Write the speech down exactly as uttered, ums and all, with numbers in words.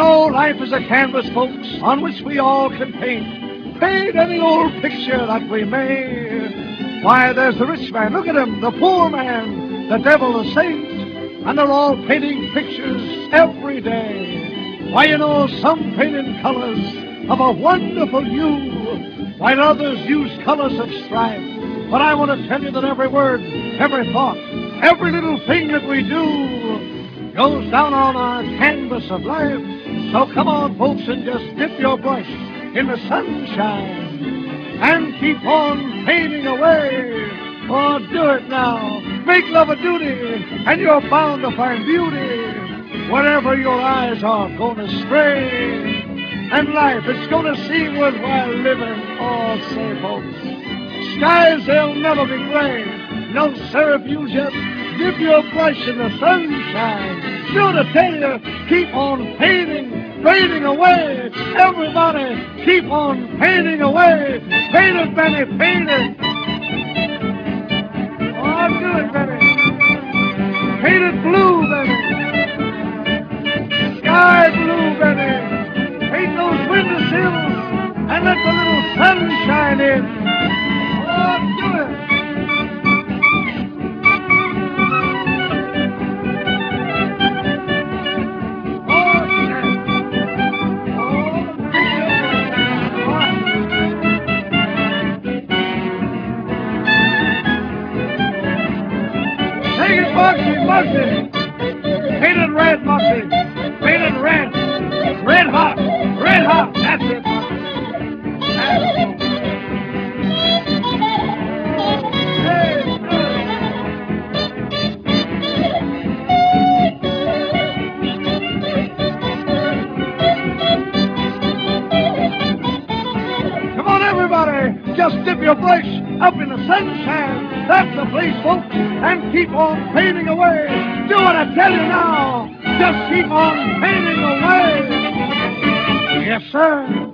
know, life is a canvas, folks, on which we all can paint. Paint any old picture that we may. Why, there's the rich man, look at him, the poor man, the devil, the saint, and they're all painting pictures every day. Why, you know, some paint in colors of a wonderful hue, while others use colors of strife. But I want to tell you that every word, every thought, every little thing that we do goes down on our canvas of life. So come on, folks, and just dip your brush in the sunshine and keep on painting away. Oh, do it now. Make love a duty, and you're bound to find beauty wherever your eyes are going to stray. And life, it's going to seem worthwhile living. Oh, say, folks, skies, they'll never be gray. No, sir, if you just dip your brush in the sunshine, sure to tell you, keep on painting, painting away. Everybody, keep on painting away. Paint it, Benny, paint it. Oh, do it, Benny. Paint it blue, Benny. Sky blue, Benny. Paint those windowsills and let the little sunshine in. Oh, do it. Oh, yeah. Oh, take it, Moxie, Moxie. Paint it red, Moxie. Paint it red. Red hot. Red hot. That's it, Moxie. That's it. Just dip your brush up in the sunshine. That's the place, folks. And keep on painting away. Do what I tell you now. Just keep on painting away. Yes, sir.